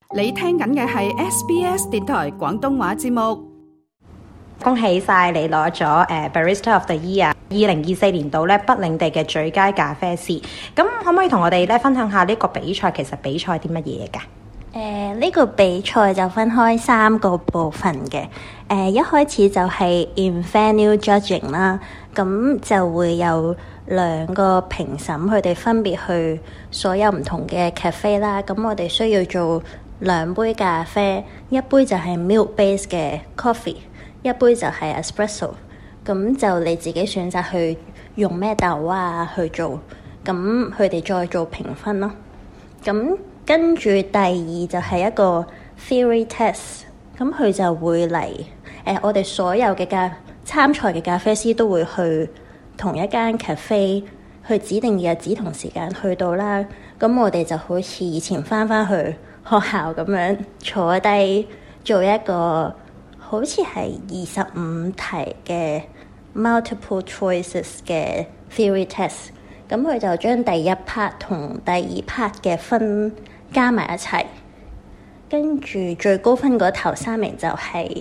你聽緊嘅係 SBS 電台廣東話節目。 恭喜晒你攞咗Barista of the Year 2024年度咧北領地嘅最佳咖啡師。咁可唔可以同我哋咧分享下呢個比賽其實比賽啲乜嘢㗎？ 呢個比賽就分開3個部分嘅。一開始就係 in-venue judging 啦，咁就會有2個評審，佢哋分別去所有唔同嘅 cafe 啦。咁我哋需要做2杯咖啡，一杯就係 milk base 嘅 coffee， 一杯就係 espresso。咁就你自己選擇去用咩豆啊去做，咁佢哋再做評分咯。咁跟住第二就係一個 theory test， 咁佢就會嚟我哋所有嘅參賽嘅咖啡師都會去同一間 cafe 去指定日子同時間去到啦。咁我哋就好似以前返去學校咁樣坐低做一個好似係25題嘅 multiple choices 嘅 theory test。咁佢就將第一 part 同第2 part 嘅分加埋一齊，跟住最高分嗰頭3名就係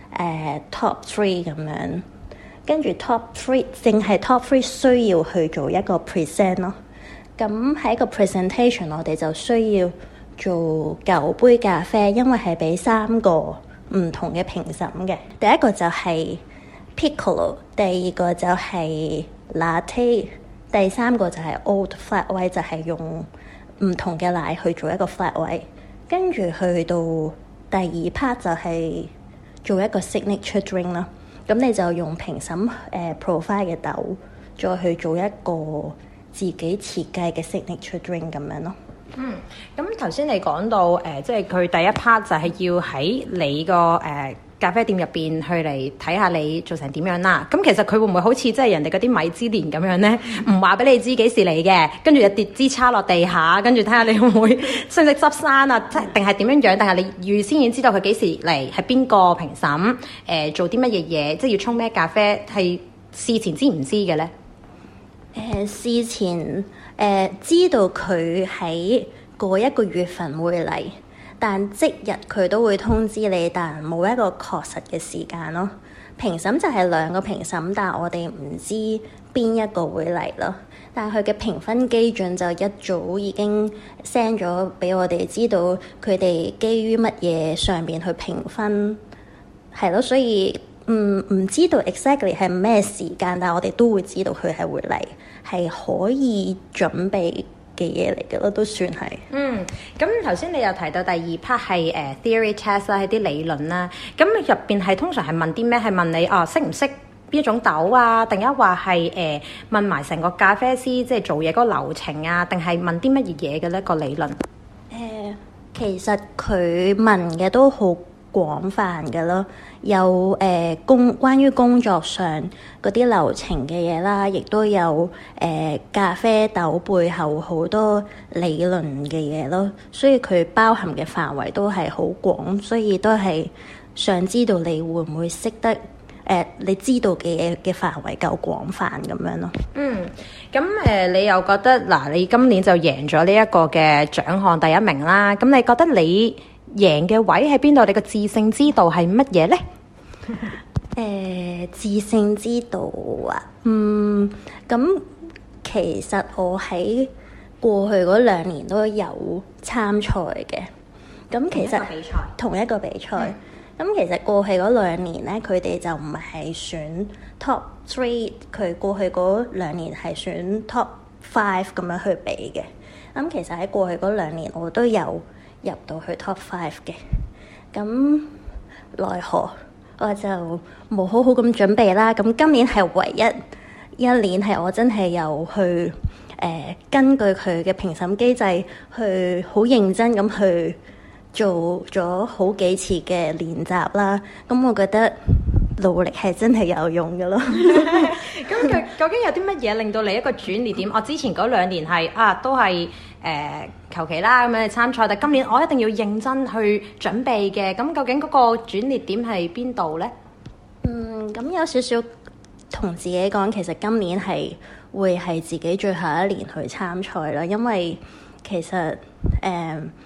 top 3咁樣，跟住 top 3淨係 top 3需要去做一個 present 咯。咁喺個 presentation 我哋就需要做9杯咖啡，因為係俾3個唔同嘅評審嘅。第一個就係 piccolo， 第二個就係 latte， 第3個就係 oat flat white， 就係用唔同嘅奶去做一個 flat white。跟住去到第2 part 就係做一個 signature drink 啦。咁你就用評審profile 嘅豆再去做一個自己設計嘅 signature drink 咁樣咯。 咁頭先你講到即係佢第一 part 就係要喺你個咖啡店入邊去嚟睇下你做成點樣啦。咁其實佢會唔會好似即係人哋嗰啲米芝蓮咁樣呢？唔話俾你知幾時嚟嘅，跟住就跌支叉落地下，跟住睇下你會唔會識唔識執生啊？即係定係點樣樣？定係你預先已經知道佢幾時嚟，係邊個評審？做啲乜嘢嘢？即係要沖咩咖啡？係事前知唔知嘅呢？ 事前知道佢喺嗰一個月份會嚟，但即日佢都會通知你，但冇一個確實嘅時間咯。評審就係2個評審，但我哋唔知邊一個會嚟咯。但佢嘅評分基準就一早已經 send 咗俾我哋知道，佢哋基於乜嘢上邊去評分，係咯，所以唔知道 exactly 係咩時間，但我哋都會知道佢係會嚟，係可以準備嘅嘢嚟嘅咯，都算係。 咁頭先你又提到第2 part 係theory test 啦，係啲理論啦。咁入邊係通常係問啲咩？係問你識唔識邊一種豆啊？定係話係問埋成個咖啡師即係做嘢嗰個流程啊？定係問啲乜嘢嘢嘅呢個理論？ 其實佢問嘅都好廣泛嘅咯，有關於工作上嗰啲流程嘅嘢啦，亦都有咖啡豆背後好多理論嘅嘢咯，所以佢包含嘅範圍都係好廣，所以都係想知道你會唔會識得你知道嘅嘢嘅範圍夠廣泛咁樣咯。 咁你又覺得你今年就贏咗呢一個嘅獎項第1名啦，咁你覺得你贏嘅位喺邊度？你個致勝之道係乜嘢呢？ 致勝之道啊，咁其實我喺過去嗰2年都有參賽嘅。咁其實同一個比賽，咁其實過去嗰2年咧，佢哋就唔係選 top 3，佢過去嗰2年係選 top 5咁樣去比嘅。咁其實喺過去嗰2年，我都有入到去 top 5嘅。咁奈何我就冇好好咁準備啦。咁今年係唯一年係我真係有去根據佢嘅評審機制去好認真咁去做咗好幾次嘅練習啦。咁我覺得努力係真係有用嘅咯。 咁佢究竟有啲乜嘢令到你一個轉捩點？我之前嗰2年係都係求其啦咁樣去參賽，但今年我一定要認真去準備嘅。咁究竟嗰個轉捩點係邊度呢？ 咁有少少同自己講，其實今年會係自己最後1年去參賽啦，因為其實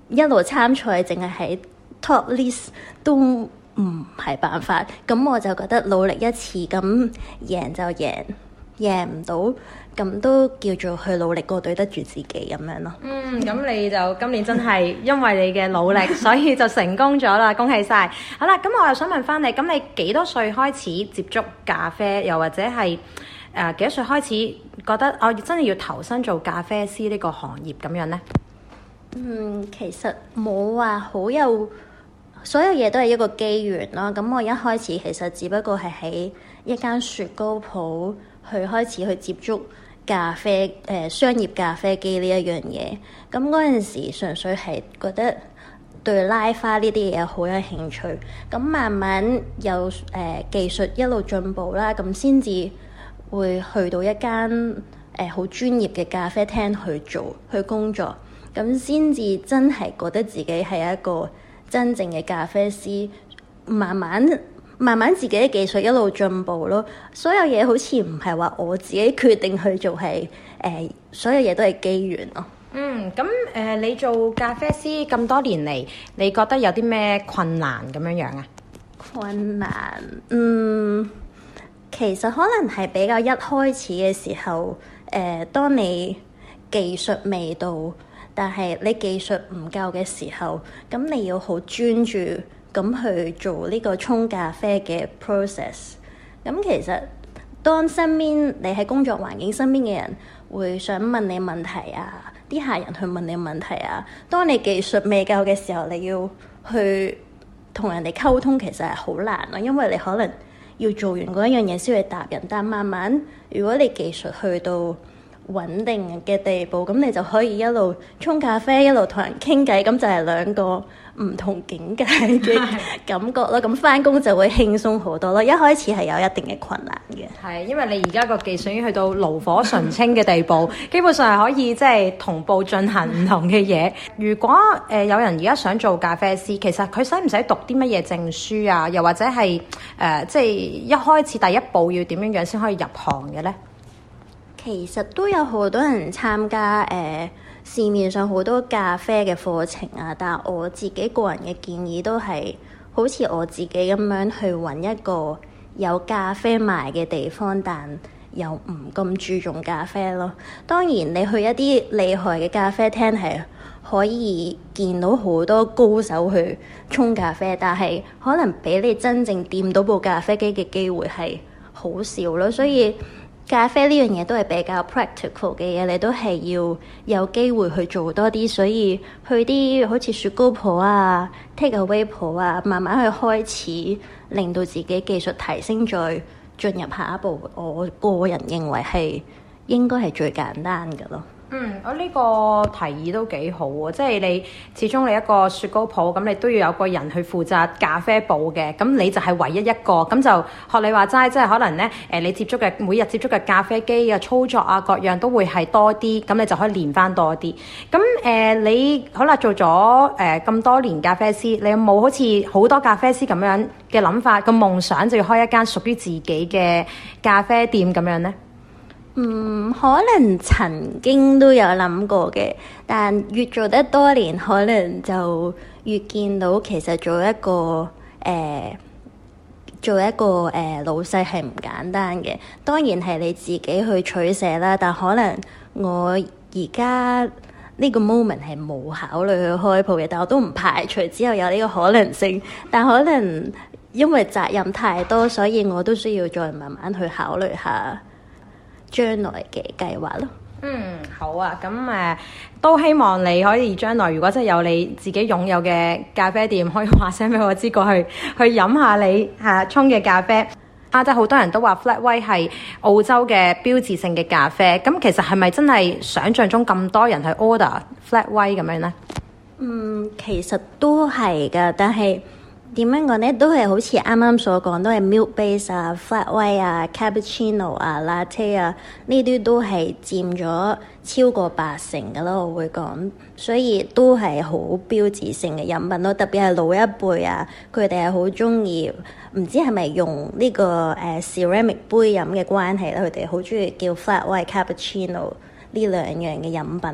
一路參賽，淨係喺 top list 都唔係辦法。咁我就覺得努力一次，咁贏就贏，贏唔到咁都叫做去努力過對得住自己咁樣咯。 咁你就今年真係因為你嘅努力，所以就成功咗啦，恭喜晒！好啦，咁我又想問翻你，咁你幾多歲開始接觸咖啡，又或者係幾多歲開始覺得我真係要投身做咖啡師呢個行業咁樣呢？ 其實冇話好有，所有嘢都係一個機緣咯。咁我一開始其實只不過係喺一間雪糕鋪去開始去接觸咖啡，商業咖啡機呢一樣嘢。咁嗰陣時純粹係覺得對拉花呢啲嘢好有興趣。咁慢慢有技術一路進步啦，咁先至會去到一間好專業嘅咖啡廳去工作。咁先至真係覺得自己係一個真正嘅咖啡師，慢慢自己嘅技術一路進步咯。所有嘢好似唔係話我自己決定去做，係所有嘢都係機緣咯。 咁你做咖啡師咁多年嚟，你覺得有啲咩困難咁樣啊？ 困難，其實可能係比較一開始嘅時候，當你技術未到，但係你技術唔夠嘅時候，咁你要好專注咁去做呢個沖咖啡嘅 process。咁其實當身邊你喺工作環境身邊嘅人會想問你問題啊，啲客人去問你問題啊，當你技術未夠嘅時候，你要去同人哋溝通，其實係好難咯，因為你可能要做完嗰一樣嘢先去答人，但慢慢如果你技術去到穩定嘅地步，咁你就可以一路沖咖啡，一路同人傾偈，咁就係兩個唔同境界嘅感覺咯。咁返工就會輕鬆好多咯。一開始係有一定嘅困難嘅。 係，因為你而家個技術已經去到爐火純青嘅地步，基本上係可以即係同步進行唔同嘅嘢。如果有人而家想做咖啡師，其實佢使唔使讀啲乜嘢證書啊？又或者係即係一開始第一步要點樣先可以入行嘅呢？ 其實都有好多人參加市面上好多咖啡嘅課程啊，但係我自己個人嘅建議都係好似我自己咁樣去揾一個有咖啡賣嘅地方，但又唔咁注重咖啡咯。當然你去一啲厲害嘅咖啡廳係可以見到好多高手去沖咖啡，但係可能俾你真正掂到部咖啡機嘅機會係好少咯，所以咖啡呢樣嘢都係比較 practical 嘅嘢，你都係要有機會去做多啲，所以去啲好似雪糕鋪啊、take away 鋪啊，慢慢去開始令到自己技術提升，再進入下一步。我個人認為係應該係最簡單嘅咯。 我呢個提議都幾好喎，即係你始終你一個雪糕鋪，咁你都要有個人去負責咖啡部嘅，咁你就係唯一一個，咁就學你話齋，即係可能呢，你每日接觸嘅咖啡機嘅操作啊，各樣都會係多啲，咁你就可以練翻多啲。咁你好啦，做咗咁多年咖啡師，你有冇好似好多咖啡師咁樣嘅諗法，個夢想就要開一間屬於自己嘅咖啡店咁樣呢？ 可能曾經都有諗過嘅，但越做得多年，可能就越見到其實做一個老細係唔簡單嘅。當然係你自己去取捨啦，但可能我而家呢個 moment 係冇考慮去開鋪嘅，但我都唔排除之後有呢個可能性。但可能因為責任太多，所以我都需要再慢慢去考慮下將來嘅計劃咯。 好啊，咁都希望你可以將來如果真係有你自己擁有嘅咖啡店，可以話聲俾我知，過去飲下你沖嘅咖啡。即係好多人都話 Flat White 係澳洲嘅標誌性嘅咖啡，咁其實係咪真係想像中咁多人去 order Flat White 咁樣呢？ 其實都係㗎，但係點樣講呢？都係好似啱啱所講，都係 milk base 啊、flat white 啊、cappuccino 啊、latte 啊，呢啲都係佔咗超過80%㗎啦。我會講，所以都係好標誌性嘅飲品咯。特別係老一輩啊，佢哋係好中意，唔知係咪用呢個ceramic 杯飲嘅關係啦，佢哋好中意叫 flat white cappuccino 呢兩樣嘅飲品咯。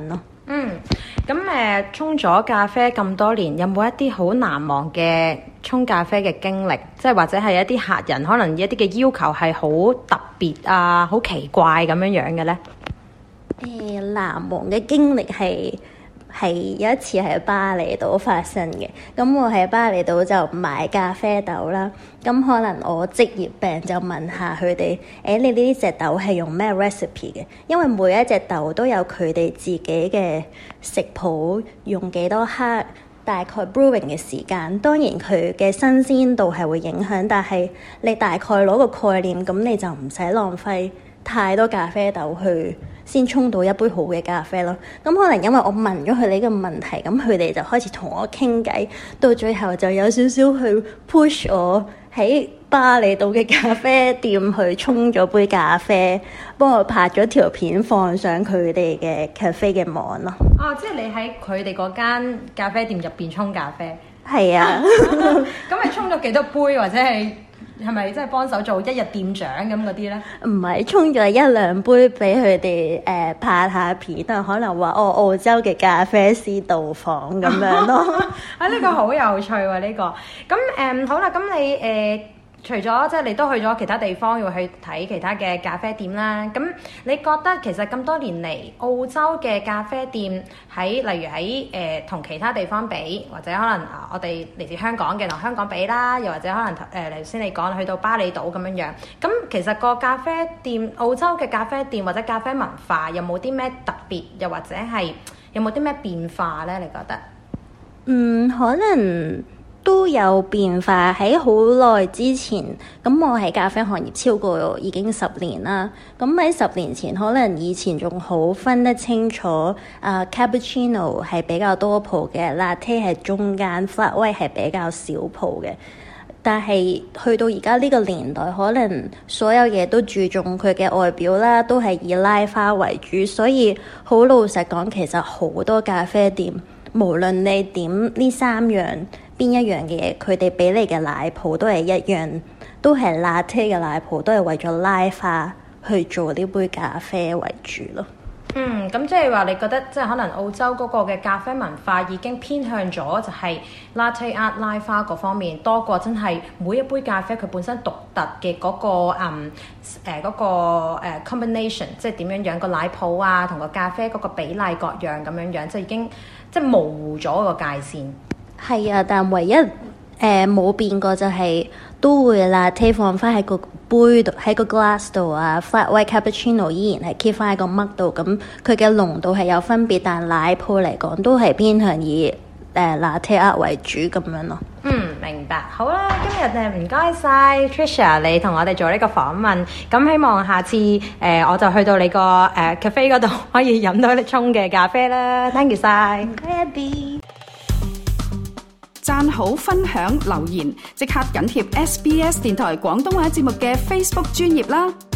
咁沖咗咖啡咁多年，有冇一啲好難忘嘅沖咖啡嘅經歷？即係或者係一啲客人可能一啲嘅要求係好特別啊、好奇怪咁樣樣嘅呢？ 難忘嘅經歷係有一次喺巴厘島發生嘅。咁我喺巴厘島就買咖啡豆啦。咁可能我職業病就問下佢哋，你呢隻豆係用咩 recipe 嘅？因為每一隻豆都有佢哋自己嘅食譜，用幾多克，大概 brewing 嘅時間。當然佢嘅新鮮度係會影響，但係你大概攞個概念，咁你就唔使浪費太多咖啡豆去先沖到一杯好嘅咖啡咯。咁可能因為我問咗佢呢個問題，咁佢哋就開始同我傾偈，到最後就有少少去 push 我喺巴厘島嘅咖啡店去沖咗杯咖啡，幫我拍咗條片放上佢哋嘅 cafe 嘅網咯。 即係你喺佢哋嗰間咖啡店入邊沖咖啡？ 係啊。 咁你沖咗幾多杯，或者係咪即係幫手做一日店長咁嗰啲咧？ 唔係，沖咗一兩杯俾佢哋拍下片啊，可能話澳洲嘅咖啡師到訪咁樣咯。 呢個好有趣喎！呢個咁好啦，咁你除咗即係你都去咗其他地方，要去睇其他嘅咖啡店啦。咁你覺得其實咁多年嚟澳洲嘅咖啡店例如喺同其他地方比，或者可能我哋嚟自香港嘅同香港比啦，又或者可能頭先你講去到巴厘島咁樣樣。咁其實個咖啡店澳洲嘅咖啡店或者咖啡文化有冇啲咩特別，又或者係有冇啲咩變化呢？你覺得？ 可能都有變化。喺好耐之前，咁我喺咖啡行業超過已經10年啦。咁喺10年前，可能以前仲好分得清楚，cappuccino 係比較多泡嘅，latte 係中間，flat white 係比較少泡嘅。但係去到而家呢個年代，可能所有嘢都注重佢嘅外表啦，都係以拉花為主。所以好老實講，其實好多咖啡店，無論你點呢3樣邊一樣嘅嘢，佢哋俾你嘅奶泡都係一樣，都係 latte 嘅奶泡，都係為咗拉花去做呢杯咖啡為主咯。 咁即係話你覺得即係可能澳洲嗰個嘅咖啡文化已經偏向咗就係 latte art 拉花嗰方面，多過真係每一杯咖啡佢本身獨特嘅嗰個combination， 即係點樣樣個奶泡啊同個咖啡嗰個比例各樣咁樣樣，即係已經即係模糊咗個界線。係啊，但唯一冇變過就係都會 latte 放翻喺個杯度，喺個 glass 度啊。flat white cappuccino 依然係 keep 翻喺個 mug 度，咁佢嘅濃度係有分別，但奶泡嚟講都係偏向以latte art 為主咁樣咯。明白。好啦，今日唔該晒 Tricia 你同我哋做呢個訪問，咁希望下次我就去到你個cafe 嗰度可以飲到你沖嘅咖啡啦。Thank you 晒。唔該 Abby。 讚好、分享、留言，即刻緊貼SBS 電台廣東話節目嘅 Facebook 專頁啦！